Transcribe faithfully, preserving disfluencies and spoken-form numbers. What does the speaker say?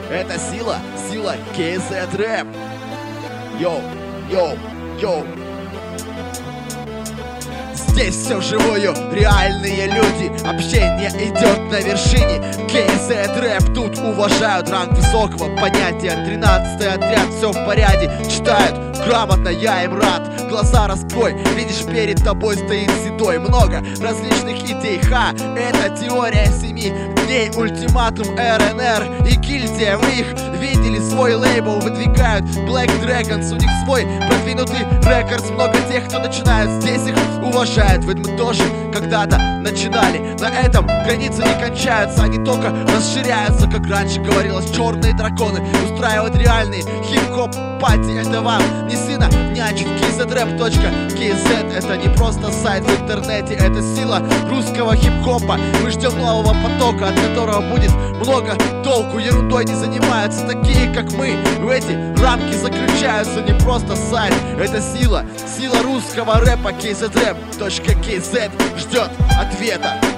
Это сила, сила кей зет рэп. Йоу, йоу, йоу. Здесь все вживую, реальные люди. Общение идет на вершине. кей зет рэп тут уважают ранг высокого понятия. Тринадцатый отряд, все в порядке. Читают грамотно, я им рад. Глаза раскрой, видишь, перед тобой стоит седой. Много различных идей, ха, это теория семи дней. Ультиматум эр эн эр и гильдия. Вы их видели, свой лейбл выдвигают. Black Dragons, у них свой продвинутый рекордс. Много тех, кто начинает, здесь их уважают. Ведь мы тоже когда-то начинали. На этом границы не кончаются, они только расширяются. Как раньше говорилось, черные драконы устраивают реальные хип-хоп пати. Это вам не сына нячить. кей зет рэп точка кей зет это не просто сайт в интернете, это сила русского хип-хопа. Мы ждем нового потока, от которого будет много толку. Ерундой не занимаются такие, как мы. В эти рамки заключаются не просто сайт, это сила, сила русского рэпа. кей зет рэп точка кей зет ждет ответа.